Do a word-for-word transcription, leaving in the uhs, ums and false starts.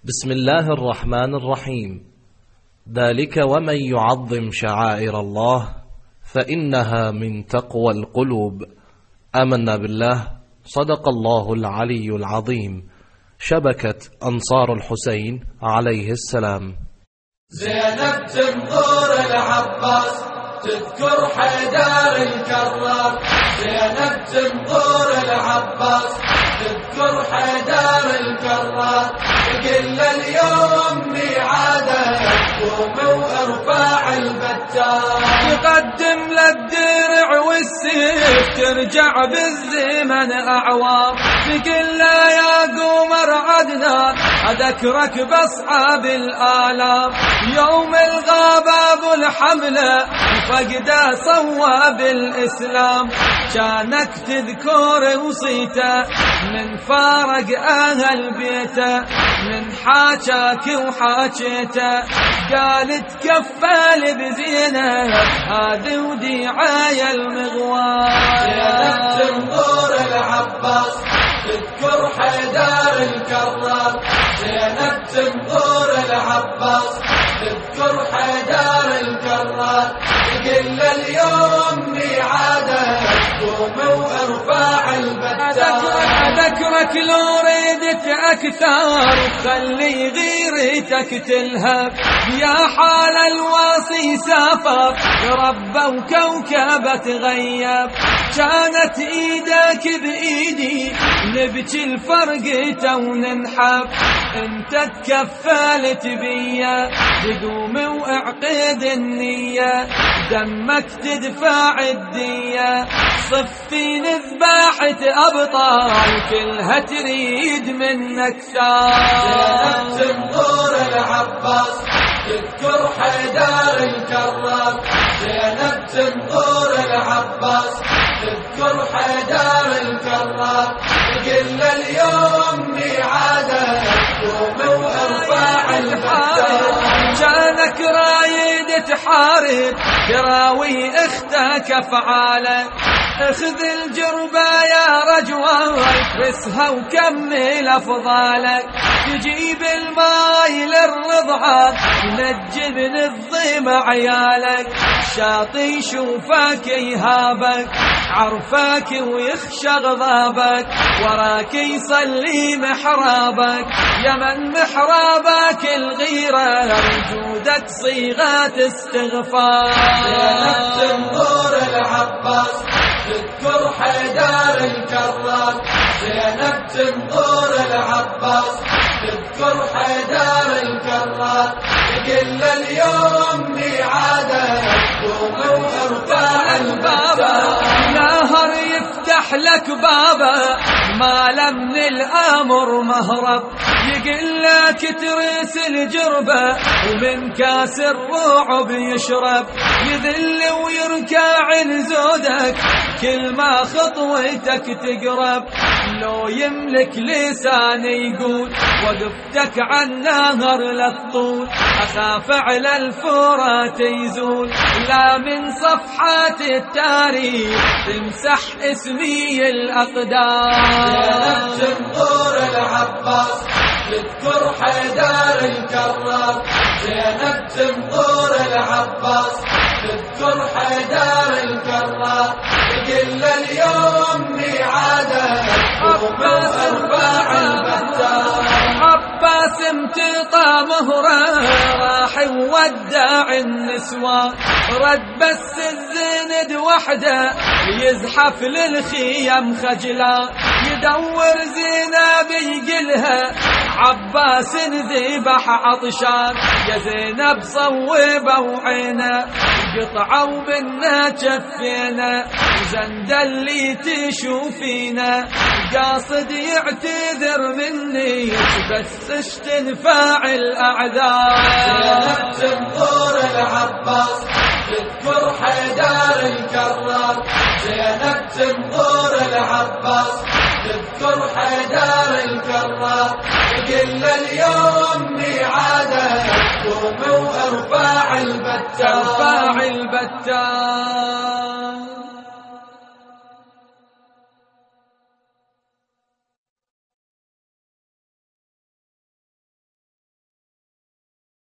بسم الله الرحمن الرحيم. ذلك ومن يعظم شعائر الله فإنها من تقوى القلوب. آمنا بالله. صدق الله العلي العظيم. شبكة أنصار الحسين عليه السلام. زينب تنظر العباس تذكر حيدر الكرار، زينب تنظر العباس تذكر حيدر الكرار، يقل اليوم ميعاده قوم وارفع البتار، يقدم للدرع والسيف ترجع بالزمن اعوام، يقل يا قمر عدنان اذكرك باصحاب الالام، يوم الغاب ابو الحمله فقده صوى بالإسلام، كانك تذكر وصيته من فارق أهل بيته، من حاجاك وحاجيته قالت كفال بزينه هذه وديعايا المغوار، زينب تنظر العباس تذكر حيدر الكرار، زينب تنظر العباس تذكر حيدر الكرار، يقل اليوم ميعاده قوم وارفع البتار، اذكرك لو ريدت اكثر خلي غيرتك تلهب، يا حال الواصي سافر ربه وكوكبه تغيب، كانت ايدك بايدي نبكي الفرقة وننحب، انت تكفلت بيا تقوم واعقد النية، دمك تدفع الدية صفي ذباحة ابطال كلها تريد منك ثار، زينب تنظر العباس تذكر حيدر الكرار، زينب تنظر العباس تذكر حيدر الكرار، يقل اليوم ميعاده قوم وارفع البتار، كانك رايد تحارب تراوي اختك افعاله، اخذ الجربة يا رجوة بسها وكمل افضالك، تجيب الماي للرضعة نجبن الضيم عيالك، شاطي يشوفك يهابك عرفك ويخشى غضابك، وراك يصلي محرابك يمن محرابك الغيرة وجودك صيغة استغفار، زينب تنظر العباس تذكر حيدر الكرار، زينب تنظر العباس تذكر حيدر الكرار، يقل اليوم ميعاده قوم وارفع البتار، نهر يفتح لك بابه ما لم من الامر مهرب، يقل لك ترس الجربه ومن كاس الرعب يشرب، يذل ويركع زودك كل ما خطوتك تقرب، لو يملك لسان يقول وقفتك عن نهر للطول، اخاف على الفرات يزول لا من صفحات التاريخ تمسح اسمي الاقدار، زينب تنظر العباس تذكر حيدر الكرار، زينب تنظر العباس تذكر حيدر الكرار، يقل اليوم ميعاده قوم وارفع البتار، عباس امتطى مهره راح يودع النسوان، رد بس الزند وحده يزحف للخيم خجلا، يدور زينب يقلها عباس ذبح عطشان، يا زينب صوبه وعينه قطعوا منا جفينا، زند اللي تشوفينا قاصد يعتذر مني بس تنفع الاعذار، زينب تنظر العباس تذكر حيدر الكرار، زينب تنظر العباس تذكر حيدر الكرار، يقل اليوم ميعاده قوم وارفع البتار، ارفع البتار.